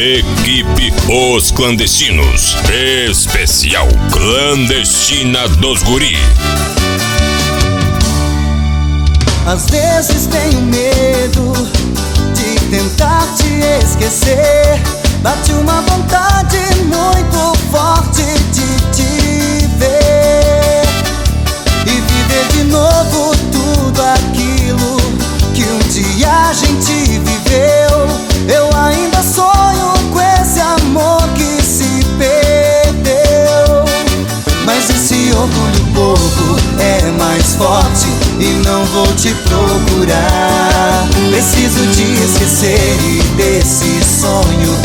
Equipe Os Clandestinos. Especial Clandestina dos Guri. Às vezes tenho medo de tentar te esquecer. Bate uma vontade muito forte de te ver e viver de novo tudo aquilo que um dia a gente viveu. Eu ainda sonho com esse amor que se perdeu, mas esse orgulho bobo é mais forte e não vou te procurar. Preciso te esquecer e desse sonho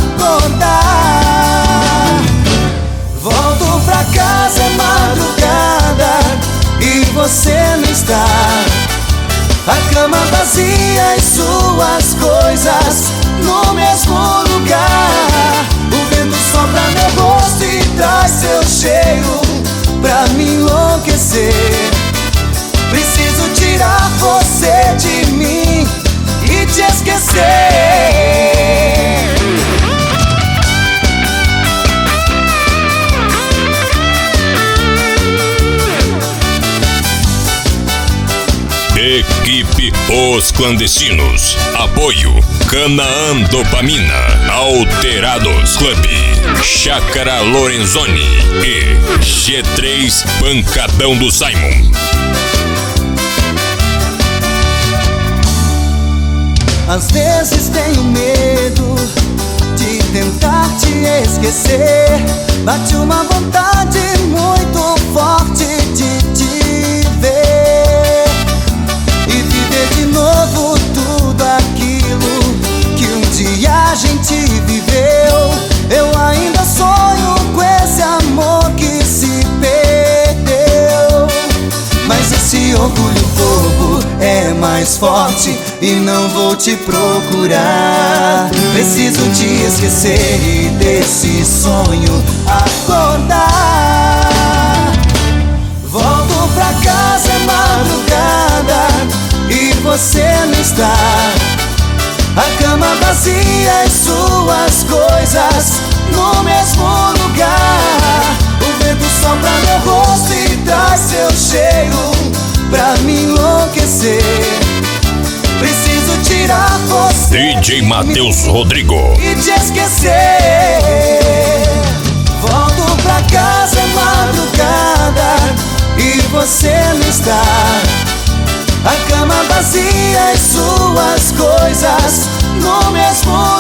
acordar. Volto pra casa, é madrugada e você não está. A cama vazia e suas coisas no mesmo lugar. O vento sopra meu rosto e traz seu cheiro pra me enlouquecer. Preciso tirar você de mim e te esquecer. Equipe Os Clandestinos. Apoio Canaã Dopamina, Alterados Club, Chácara Lorenzoni e G3 Pancadão do Simon. Às vezes tenho medo de tentar te esquecer. Bate uma vontade muito forte de te ver e viver de novo tudo aquilo que um dia a gente viveu. Eu ainda sonho com esse amor que se perdeu, mas esse orgulho bobo é mais forte e não vou te procurar. Preciso te esquecer e desse sonho acordar. Volto pra casa, é madrugada e você não está. A cama vazia e suas coisas no mesmo lugar. O vento sopra meu rosto e traz seu cheiro pra me enlouquecer. Preciso tirar você DJ Matheus Rodrigo e te esquecer. Volto pra casa, é madrugada e você não está. A cama vazia e suas coisas no mesmo